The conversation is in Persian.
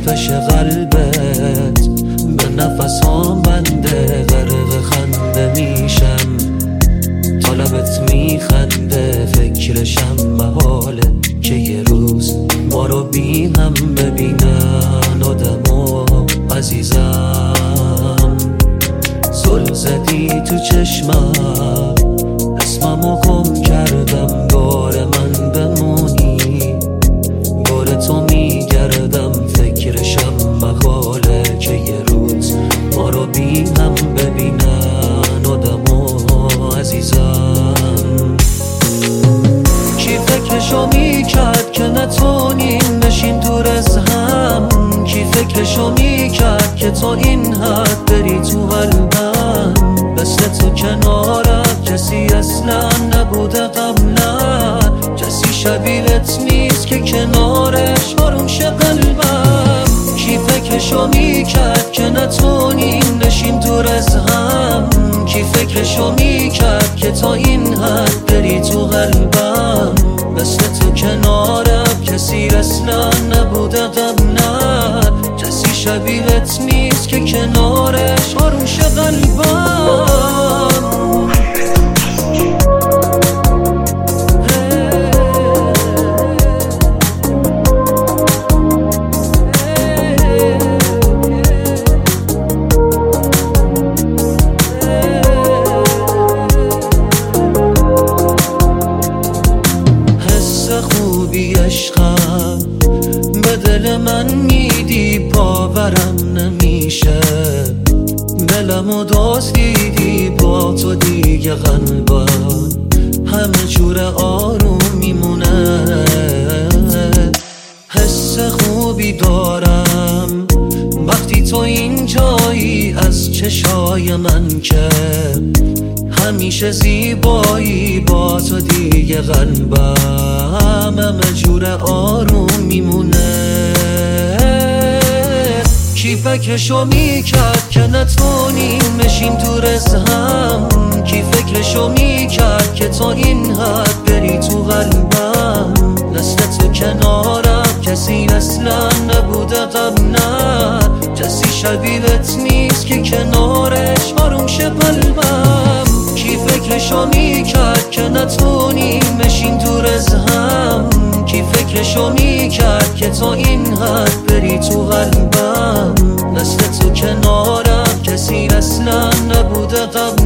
تپش قلبت به نفسام بنده، غرق خنده میشم تا لبت میخنده. فکرشم محاله که یه روز ما رو بی هم ببینن آدم و عزیزم. زل زدی تو چشمم، اسممو گم کردم، بار من بمونی بار تو میگردم. فکرشم محاله که یه روز ما رو بی هم ببینن آدم و عزیزم. کی فکرشو میکرد که نتونیم بشیم دور از هم؟ کی فکرشو میکرد که تو این حد بری تو قلبم؟ مثل تو کنارم کسی اصلا نبوده قبلا، کسی شبیهت نیست که کنارش آروم شه قلبم. کی فکرشو میکرد که نتونیم بشیم دور از هم؟ کی فکرشو میکرد که تا این حد بری تو قلبم؟ مثل تو کنارم کسی اصلا نبوده قبلا، کسی شبیهت نیست که کنارش آروم شه قلبم. خوبی عشقم به دل من میدی، باورم نمیشه دلمو دزدیدی، با تو دیگه قلبم همه جور آروم میمونه. حس خوبی دارم وقتی تو اینجایی، از چشای من که همیشه زیبایی، با تو دیگه قلبم همه جور آروم میمونه. کی فکرشو میکرد که نتونیم بشیم دور از هم؟ کی فکرشو میکرد که تا این حد بری تو قلبم؟ مثل تو کنارم کسی اصلا نبوده قبلا، کسی شبیهت نیست که کنارش آروم شه قلبم. کی فکرشو میکرد که نتونیم بشیم دور از هم؟ کی فکرشو میکرد که تا این حد بری تو قلبم؟ مثل تو کنارم کسی اصلا نبوده قبل